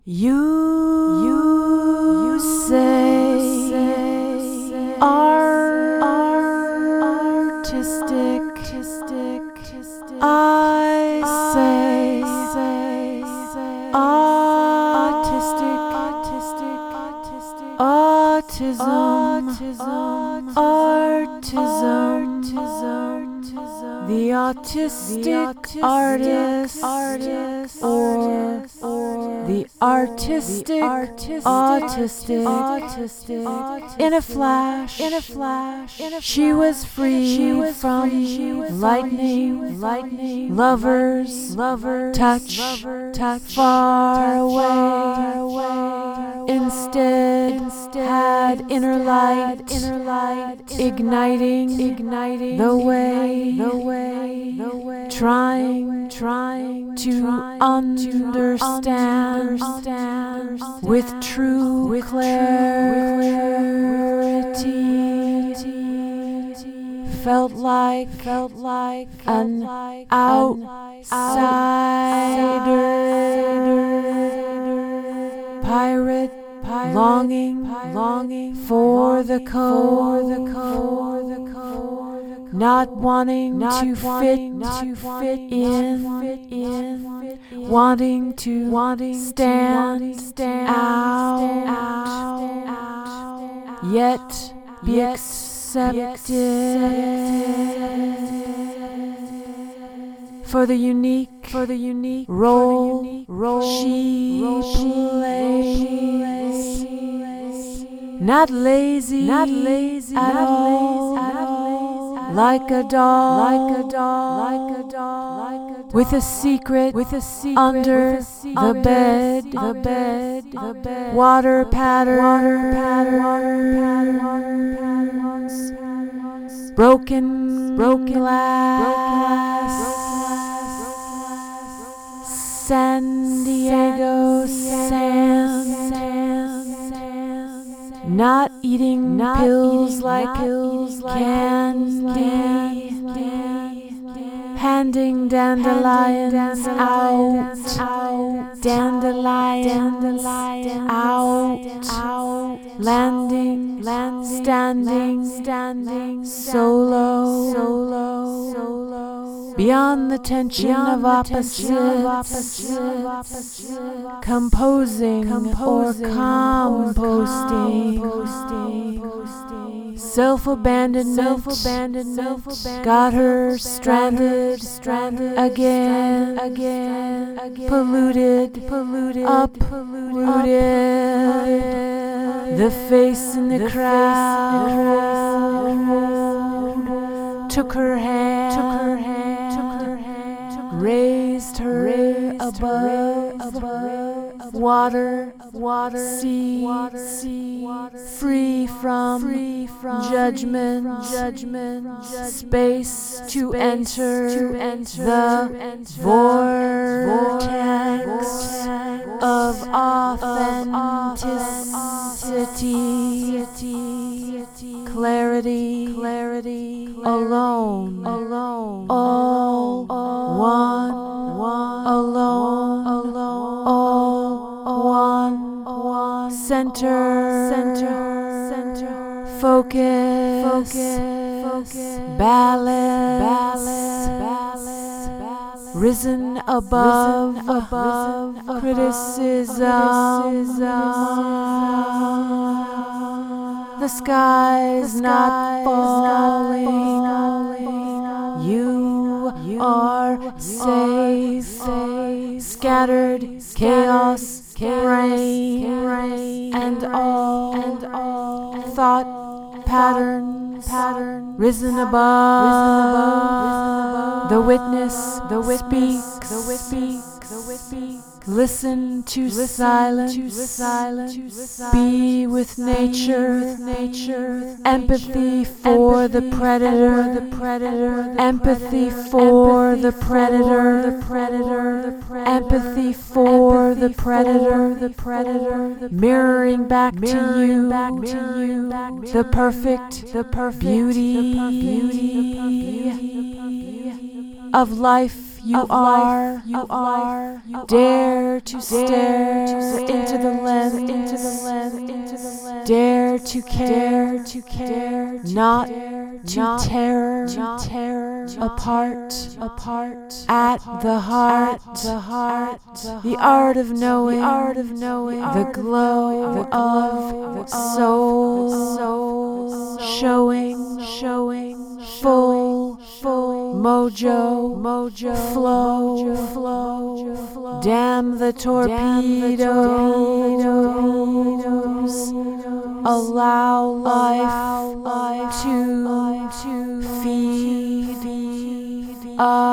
You say artistic. I say autistic. Autism. The autistic artist, or the artistic autistic. In a flash, she was free from lightning, lovers, touch, far away. Instead, had inner light, igniting the way, trying to understand with true clarity. Felt like an outsider, pirate, longing for the cove, not wanting to fit in, wanting to stand out, yet be accepted for the unique role she plays. Not lazy at all, like a doll, with a secret under the bed, water patterns, broken glass, San Diego sand. Not eating pills like candy, handing dandelions out, dandelions out, landing, standing, solo, beyond the tension of opposites, composing or composting. Self-abandonment got her stranded again, polluted, uprooted. The face in the crowd took her hand, raised her above water, sea, free from judgment, space to enter the vortex of authenticity, clarity, alone, all one, one, center, focus, balance, risen above criticism. The sky's not falling. You are safe. Scattered chaos, brain, and all thought patterns, risen above. The witness speaks. Listen to silence. Be with nature. Empathy for the predator. Empathy for the predator. Empathy for the predator. Mirroring back to you the perfect beauty of life you are. Dare to stare into the lens. Dare to care, not to tear apart at the heart, the art of knowing, the glow of soul, showing full mojo, flow. Damn the torpedoes. Allow life to feed